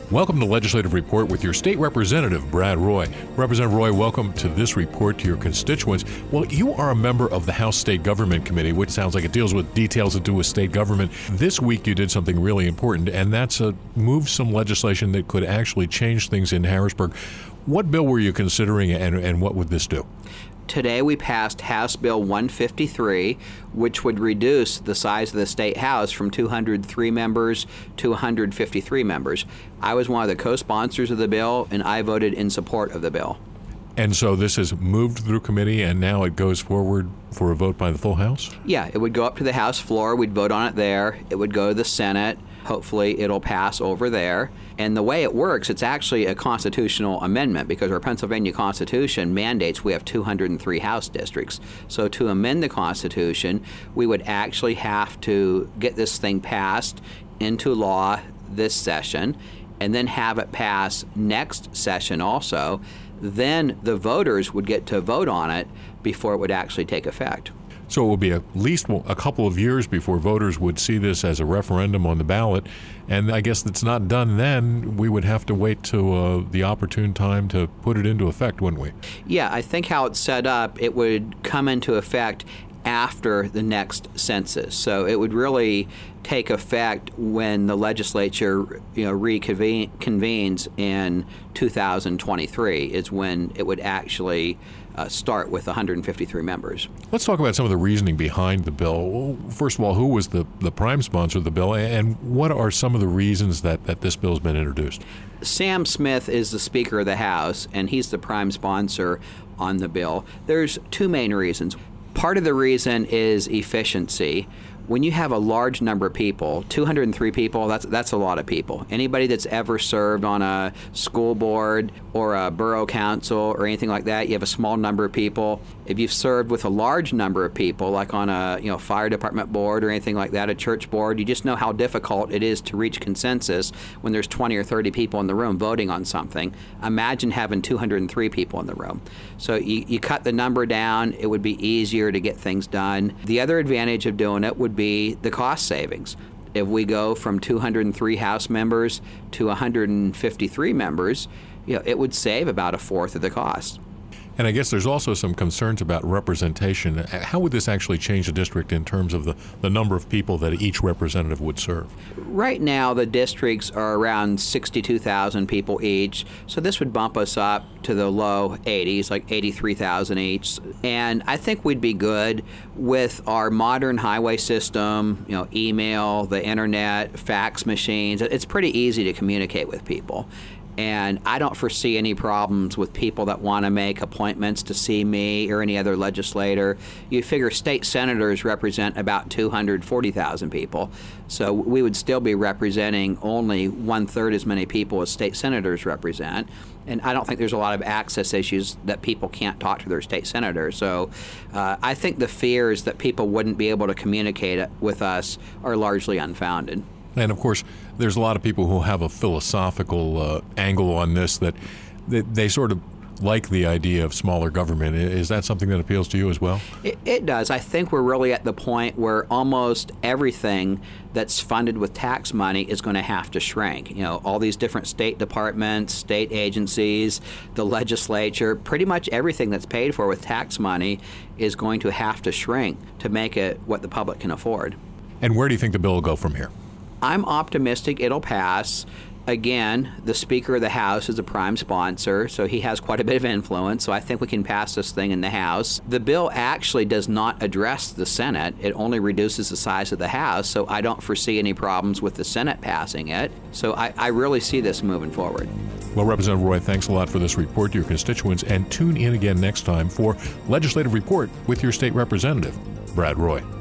Welcome to Legislative Report with your state representative, Brad Roy. Representative Roy, welcome to this report to your constituents. Well, you are a member of the House State Government Committee, which sounds like it deals with details to do with state government. This week you did something really important, and that's move some legislation that could actually change things in Harrisburg. What bill were you considering, and what would this do? Today we passed House Bill 153, which would reduce the size of the State House from 203 members to 153 members. I was one of the co-sponsors of the bill, and I voted in support of the bill. And so this has moved through committee, and now it goes forward for a vote by the full House? Yeah, it would go up to the House floor. We'd vote on it there. It would go to the Senate. Hopefully it'll pass over there. And the way it works, it's actually a constitutional amendment because our Pennsylvania Constitution mandates we have 203 House districts. So to amend the Constitution, we would actually have to get this thing passed into law this session and then have it pass next session also. Then the voters would get to vote on it before it would actually take effect. So it will be at least a couple of years before voters would see this as a referendum on the ballot. And I guess it's not done then. We would have to wait till the opportune time to put it into effect, wouldn't we? Yeah, I think how it's set up, it would come into effect after the next census. So it would really take effect when the legislature reconvenes in 2023 is when it would actually start with 153 members. Let's talk about some of the reasoning behind the bill. First of all, who was the prime sponsor of the bill, and what are some of the reasons that this bill has been introduced? Sam Smith is the Speaker of the House, and he's the prime sponsor on the bill. There's two main reasons. Part of the reason is efficiency. When you have a large number of people, 203 people, that's a lot of people. Anybody that's ever served on a school board or a borough council or anything like that, you have a small number of people. If you've served with a large number of people, like on a fire department board or anything like that, a church board, you just know how difficult it is to reach consensus when there's 20 or 30 people in the room voting on something. Imagine having 203 people in the room. So you cut the number down, it would be easier to get things done. The other advantage of doing it would be the cost savings. If we go from 203 House members to 153 members, it would save about a fourth of the cost. And I guess there's also some concerns about representation. How would this actually change the district in terms of the number of people that each representative would serve? Right now, the districts are around 62,000 people each, so this would bump us up to the low 80s, like 83,000 each. And I think we'd be good with our modern highway system, email, the internet, fax machines. It's pretty easy to communicate with people. And I don't foresee any problems with people that want to make appointments to see me or any other legislator. You figure state senators represent about 240,000 people. So we would still be representing only 1/3 as many people as state senators represent. And I don't think there's a lot of access issues that people can't talk to their state senator. So I think the fears that people wouldn't be able to communicate with us are largely unfounded. And, of course, there's a lot of people who have a philosophical angle on this that they sort of like the idea of smaller government. Is that something that appeals to you as well? It does. I think we're really at the point where almost everything that's funded with tax money is going to have to shrink. All these different state departments, state agencies, the legislature, pretty much everything that's paid for with tax money is going to have to shrink to make it what the public can afford. And where do you think the bill will go from here? I'm optimistic it'll pass. Again, the Speaker of the House is a prime sponsor, so he has quite a bit of influence, so I think we can pass this thing in the House. The bill actually does not address the Senate. It only reduces the size of the House, so I don't foresee any problems with the Senate passing it. So I really see this moving forward. Well, Representative Roy, thanks a lot for this report to your constituents, and tune in again next time for Legislative Report with your state representative, Brad Roy.